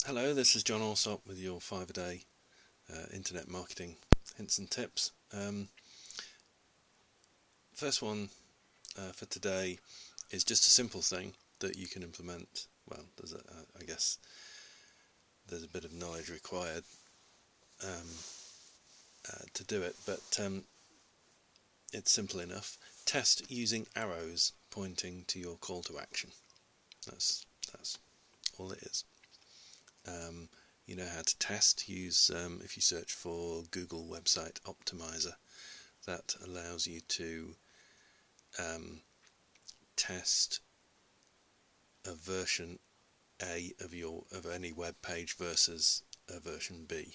Hello, this is John Alsop with your 5-a-day internet marketing hints and tips. First one for today is just a simple thing that you can implement. Well, I guess there's a bit of knowledge required to do it, but it's simple enough. Test using arrows pointing to your call to action. That's all it is. You know how to test. Use if you search for Google Website Optimizer, that allows you to test a version A of any web page versus a version B,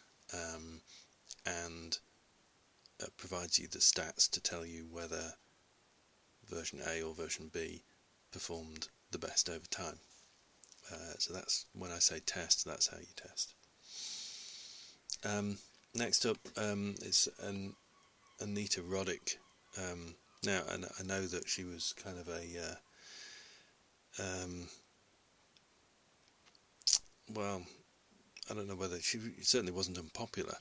and provides you the stats to tell you whether version A or version B performed the best over time. So that's when I say test, that's how you test. Next up is Anita Roddick. Now, and I know that she was kind of a well, I don't know whether she certainly wasn't unpopular,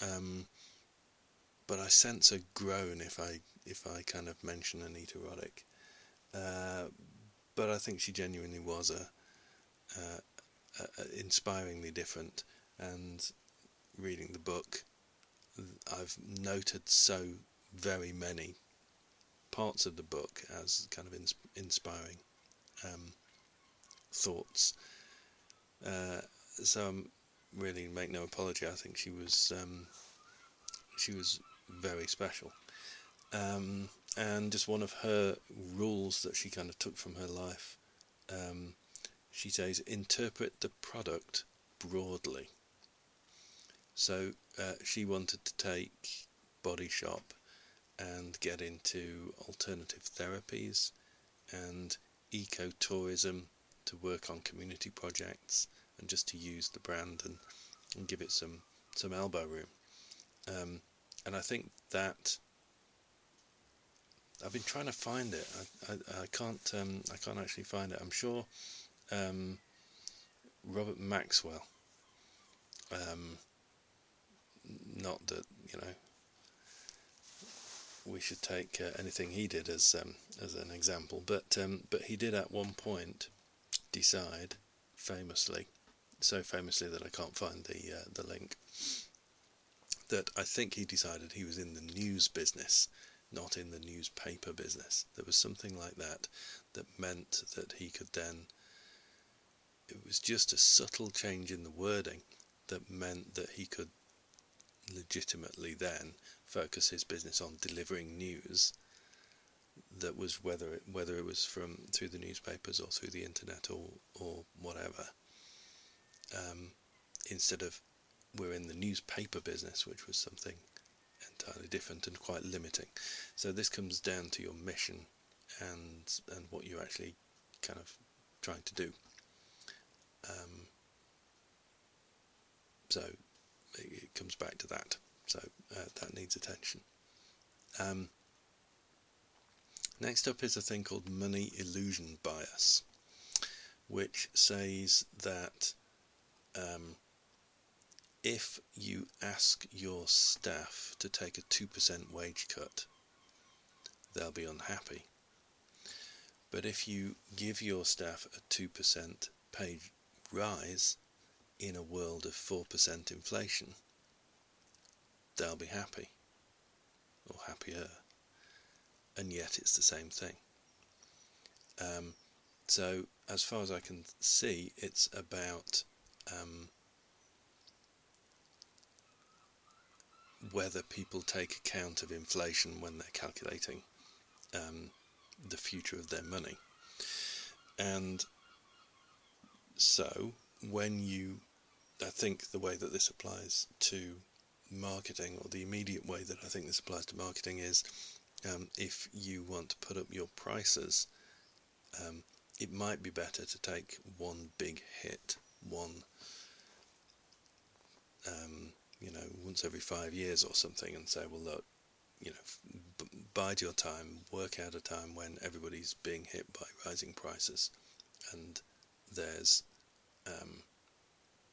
but I sense a groan if I kind of mention Anita Roddick. But I think she genuinely was inspiringly different, and reading the book I've noted so very many parts of the book as kind of inspiring thoughts, so I'm really make no apology. I think she was very special, and just one of her rules that she kind of took from her life. She says, interpret the product broadly. So she wanted to take Body Shop and get into alternative therapies and ecotourism, to work on community projects and just to use the brand and give it some elbow room. And I think that I've been trying to find it. I can't actually find it. I'm sure Robert Maxwell, not that we should take anything he did as an example, but he did at one point decide, so famously that I can't find the link, that I think he decided he was in the news business, not in the newspaper business. There was something like that meant that he could then, it was just a subtle change in the wording that meant that he could legitimately then focus his business on delivering news that was whether it was through the newspapers or through the internet or whatever, instead of we're in the newspaper business, which was something entirely different and quite limiting. So this comes down to your mission and what you're actually kind of trying to do. So it comes back to that. So that needs attention. Next up is a thing called money illusion bias, which says that if you ask your staff to take a 2% wage cut, they'll be unhappy. But if you give your staff a 2% pay rise in a world of 4% inflation, they'll be happy, or happier. And yet it's the same thing. So as far as I can see, it's about whether people take account of inflation when they're calculating the future of their money. And so I think the way that this applies to marketing, or the immediate way that I think this applies to marketing, is if you want to put up your prices, it might be better to take one big hit, once every 5 years or something, and say, well, look, bide your time, work out a time when everybody's being hit by rising prices, and there's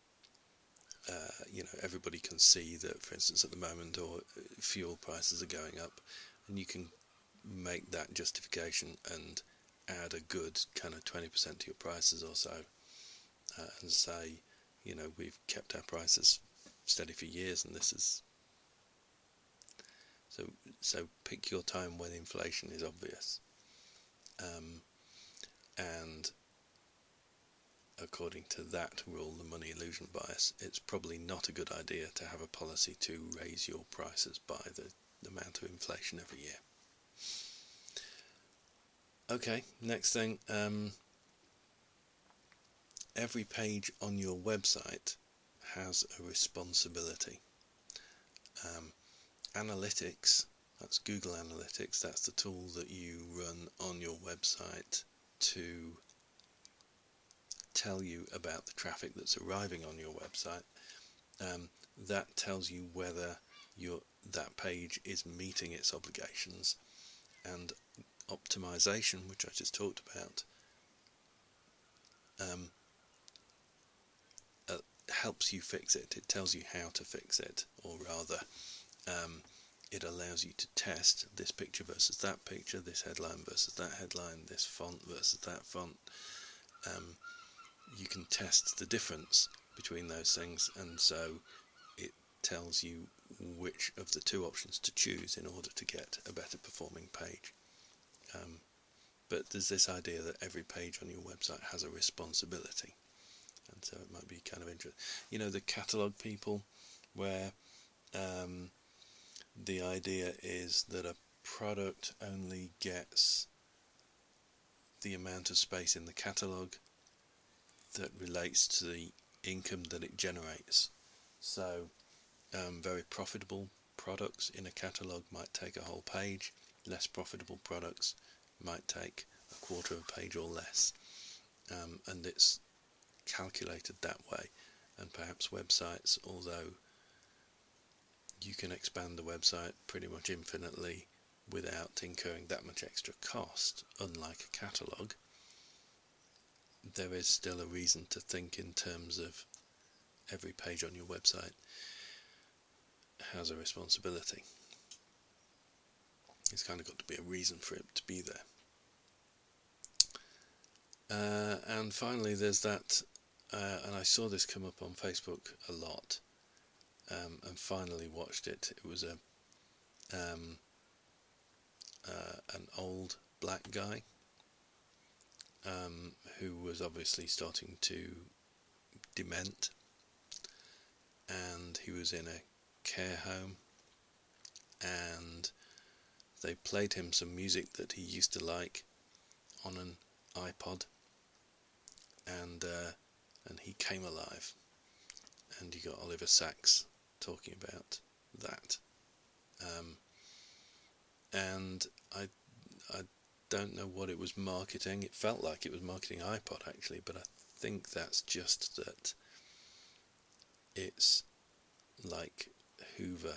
everybody can see that, for instance, at the moment, or fuel prices are going up, and you can make that justification and add a good kind of 20% to your prices or so, and say, we've kept our prices steady for years, and this is so pick your time when inflation is obvious, and according to that rule, the money illusion bias, it's probably not a good idea to have a policy to raise your prices by the amount of inflation every year. Okay, next thing, every page on your website has a responsibility. Analytics, that's Google Analytics, that's the tool that you run on your website to tell you about the traffic that's arriving on your website. That tells you whether that page is meeting its obligations, and optimization, which I just talked about, helps you fix it. It tells you how to fix it, or rather, it allows you to test this picture versus that picture, this headline versus that headline, this font versus that font. You can test the difference between those things, and so it tells you which of the two options to choose in order to get a better performing page. But there's this idea that every page on your website has a responsibility, and so it might be kind of interesting. The catalogue people, where the idea is that a product only gets the amount of space in the catalogue that relates to the income that it generates. So very profitable products in a catalogue might take a whole page. Less profitable products might take a quarter of a page or less, and it's calculated that way. And perhaps websites, although you can expand the website pretty much infinitely without incurring that much extra cost, unlike a catalogue, there is still a reason to think in terms of every page on your website has a responsibility. It's kind of got to be a reason for it to be there. And finally, there's that, and I saw this come up on Facebook a lot, and finally watched it. It was an old black guy who was obviously starting to dement, and he was in a care home, and they played him some music that he used to like on an iPod, and he came alive, and you got Oliver Sacks talking about that, and I don't know what it was marketing. It felt like it was marketing iPod actually, but I think that's just that it's like Hoover.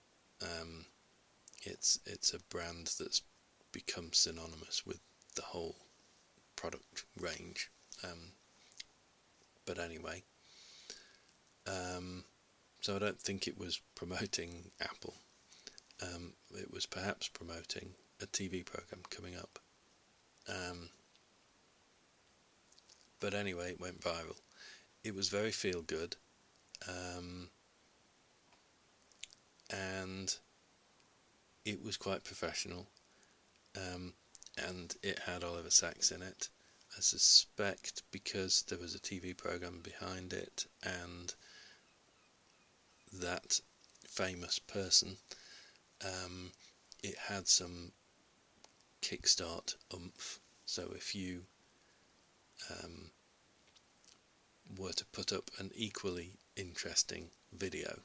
It's a brand that's become synonymous with the whole product range. But anyway, so I don't think it was promoting Apple. It was perhaps promoting a TV program coming up. But anyway, it went viral. It was very feel good, and it was quite professional, and it had Oliver Sacks in it. I suspect because there was a TV program behind it, and that famous person, it had some kickstart oomph. So if you were to put up an equally interesting video,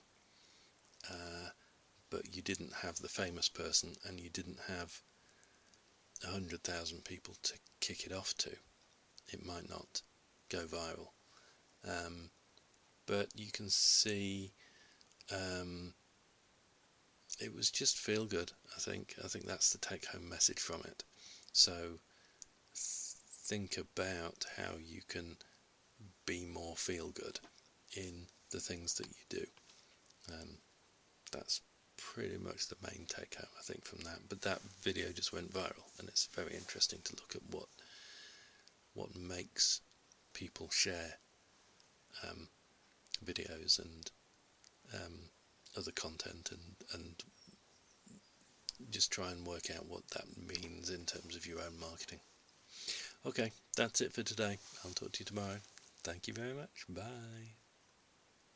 but you didn't have the famous person and you didn't have 100,000 people to kick it off to, it might not go viral. But you can see it was just feel good. I think that's the take home message from it. So think about how you can be more feel good in the things that you do. That's pretty much the main take home, I think, from that. But that video just went viral, and it's very interesting to look at what makes people share videos and other content, and just try and work out what that means in terms of your own marketing. Okay, that's it for today. I'll talk to you tomorrow. Thank you very much. Bye.